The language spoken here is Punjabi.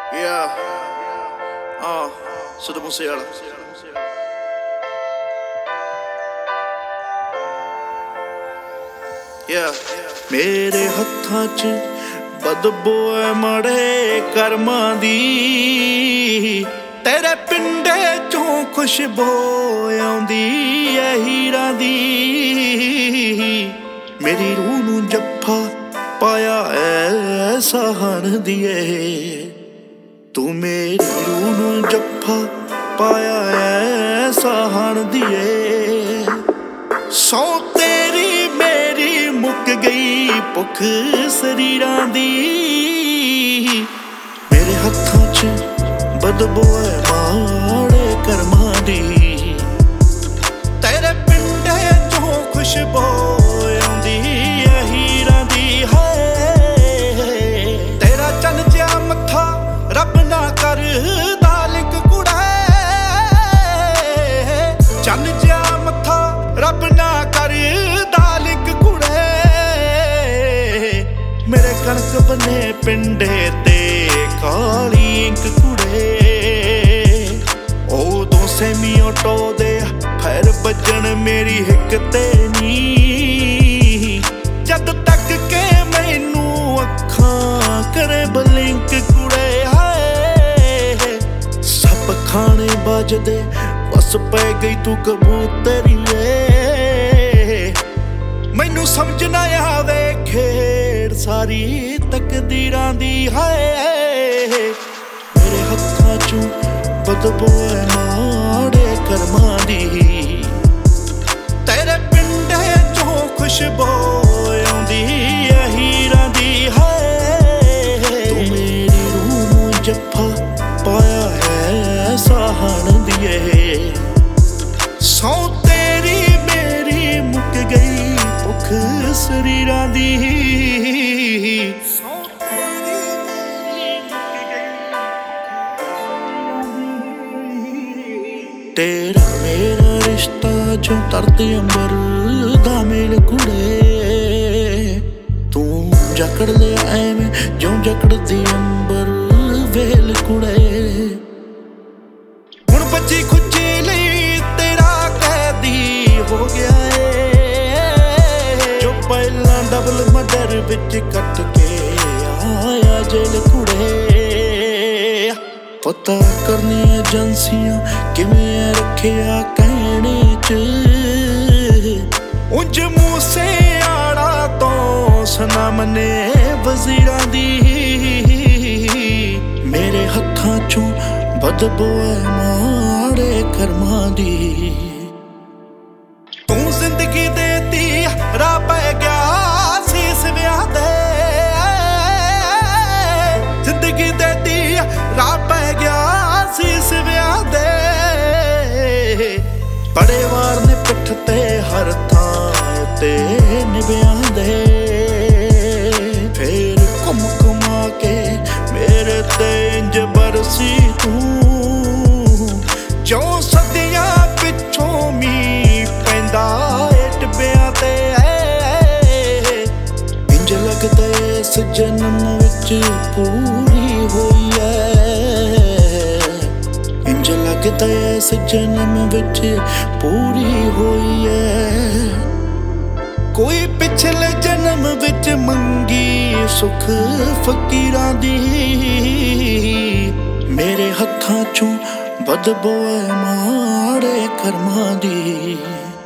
Yeah. Siddhu Moosewala. Yeah. ਮੇਰੇ ਹੱਥਾਂ 'ਚ ਬਦਬੂ ਐ ਮਾੜੇ ਕਰਮਾਂ ਦੀ, ਤੇਰੇ ਪਿੰਡੇ 'ਚੋਂ ਖੁਸ਼ਬੂ ਆਉਂਦੀ ਐ ਹੀਰਾਂ ਦੀ। ਮੇਰੀ ਰੂਹ ਨੂੰ ਜੱਫਾ ਪਾਇਆ ਐ ਸਹਾਣ ਦੀਏ, ਤੂੰ ਮੇਰੀ ਰੂਹ ਨੂੰ ਜੱਫਾ ਪਾਇਆ ਐ ਸਹਾਣ ਦੀਏ। ਸੌ ਤੇਰੀ ਮੇਰੀ ਮੁੱਕ ਗਈ ਭੁੱਖ ਸਰੀਰਾਂ ਦੀ, ਮੇਰੇ ਹੱਥਾਂ 'ਚ ਬਦਬੂ ਐ ਮਾੜੇ ਕਰਮਾਂ ਦੀ, ਤੇਰੇ ਪਿੰਡੇ 'ਚੋਂ ਖੁਸ਼ਬੂ ਆਉਂਦੀ ਐ ਹੀਰਾਂ ਦੀ। ਹਾਏ ਤੇਰਾ ਚੰਨ ਜਿਹਾ ਮੱਥਾ ਰੱਬ ਨਾ ਕਰਦਾ ਲਿੰਕ ਕੁੜੇ, ਚੰਨ ਜਿਹਾ ਮੱਥਾ ਰੱਬ ਨਾ ਕਰਦਾ ਲਿੰਕ ਕੁੜੇ। ਮੇਰੇ ਕਣਕ ਬਨੇ ਪਿੰਡੇ ਤੇ ਕਾਲੀ ਇੰਕ ਕੁੜੇ, ਉਦੋਂ ਸੈਮੀ ਆਟੋ ਦੇ ਫੈਰ ਵੱਜਣ ਮੇਰੀ ਹਿੱਕ ਤੇ ਨੀ, ਜਦ ਤੱਕ ਕੇ ਮੈਨੂੰ ਅੱਖਾਂ ਕਰੇ ਬਲਿੰਕ ਕੁੜੇ। ਹਾਏ ਸੱਪ ਖਾਣੇ ਵੱਜਦੇ ਵਸ ਪੈ ਗਈ ਤੂੰ ਕਬੂਤਰੀਏ, ਮੈਨੂੰ ਸਮਝ ਨਾ ਆਵੇ ਖੇਡ ਸਾਰੀ ਤਕਦੀਰਾਂ ਦੀ। ਹਾਏ ਮੇਰੇ ਹੱਥਾਂ 'ਚੋਂ ਬਦਬੂ ਐ ਮਾੜੇ ਕਰਮਾਂ ਦੀ, ਤੇਰੇ ਪਿੰਡੇ 'ਚੋਂ ਖੁਸ਼ਬੂ ਆਉਂਦੀ ਐ ਹੀਰਾਂ ਦੀ। ਹਾਏ ਤੂੰ ਮੇਰੀ ਰੂਹ ਨੂੰ ਜੱਫਾ ਪਾਇਆ ਹੈ ਸਹਾਣ ਦੀਏ, ਸੌ ਤੇਰੀ ਮੇਰੀ ਮੁੱਕ ਗਈ ਭੁੱਖ ਸਰੀਰਾਂ ਦੀ। ਤੇਰਾ ਮੇਰਾ ਰਿਸ਼ਤਾ ਜੋ ਧਰਤੀ ਅੰਬਰ ਦਾ ਮੇਲ ਕੁੜੇ, ਤੂੰ ਜਕੜ ਲਿਆ ਐਵੇਂ ਜਿਉਂ ਜਕੜਦੀ ਅੰਬਰ ਵੇਲ ਕੁੜੇ। ਹੁਣ ਬੱਜੀ ਖੁੱਜੀ ਲਈ ਤੇਰਾ ਕੈਦੀ ਹੋ ਗਿਆ ਏ, ਜੋ ਪਹਿਲਾਂ ਡਬਲ ਮਰਡਰ ਵਿੱਚ ਕੱਟ ਕੇ ਆਇਆ ਜੇਲ ਕੁੜੇ। ਪਤਾ ਕਰਨੀ ਏਜੰਸੀਆਂ ਕਿਵੇਂ ਰੱਖਿਆ ਕਹਿਣੇ 'ਚ, ਉਂਝ ਮੂਸੇਵਾਲਾ ਤੋਂ ਸਨਮ ਨੇ ਵਜ਼ੀਰਾਂ ਦੀ। ਮੇਰੇ ਹੱਥਾਂ 'ਚੋਂ ਬਦਬੂ ਐ ਮਾੜੇ ਕਰਮਾਂ ਦੀ, ਤੂੰ ਜ਼ਿੰਦਗੀ ਦੇਤੀ ਰਾਹ ਪੈ ਗਿਆ ਸੀਸ ਵਿਆਹ ਦੇ, ਜ਼ਿੰਦਗੀ ਦੇਤੀ ਰਾਹ ਪੈ ਗਿਆ ਸੀਸ ਵਿਆਹ ਦੇ। ਬੜੇ ਵਾਰ ਨੇ ਪਿੱਠ ਤੇ ਹਰ ਥਾਂ ਤੇ ਨਿਭਿਆਂ ਦੇ, ਫੇਰ ਘੁੰਮ ਘੁਮਾ ਕੇ ਮੇਰੇ ਤੇ ਇੰਜ ਬਰਸੀ ਤੂੰ, ਜੋ ਸਦੀਆਂ ਪਿੱਛੋਂ ਮੀਂਹ ਪੈਂਦਾ ਏ ਟਿੱਬਿਆਂ ਤੇ। ਇੰਜ ਲੱਗਦਾ ਇਸ ਜਨਮ ਵਿੱਚ ਪੂਰੀ ਹੋਈ ਐ, ਇੰਜ ਲੱਗਦਾ ਇਸ ਜਨਮ ਵਿੱਚ ਪੂਰੀ ਹੋਈ ਐ। ਕੋਈ ਪਿਛਲੇ ਜਨਮ ਵਿੱਚ ਮੰਗੀ ਸੁੱਖ ਫਕੀਰਾਂ ਦੀ, ਮੇਰੇ ਹੱਥਾਂ 'ਚੋਂ ਬਦਬੂ ਐ ਮਾੜੇ ਕਰਮਾਂ ਦੀ।